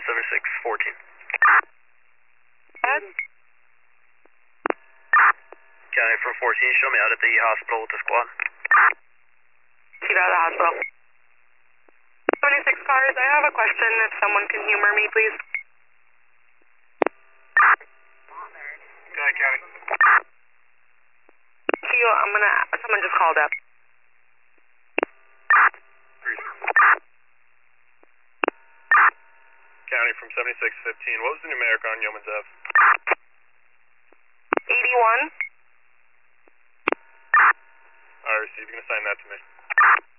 7614. Ed? County from 14, show me out at the hospital with the squad. See you out of the hospital. 76 cars, I have a question if someone can humor me, please. Go ahead, County. See you, someone just called up. County from 7615, what was the numeric on Yeoman's Ave? 81. Alright, received. You can assign that to me.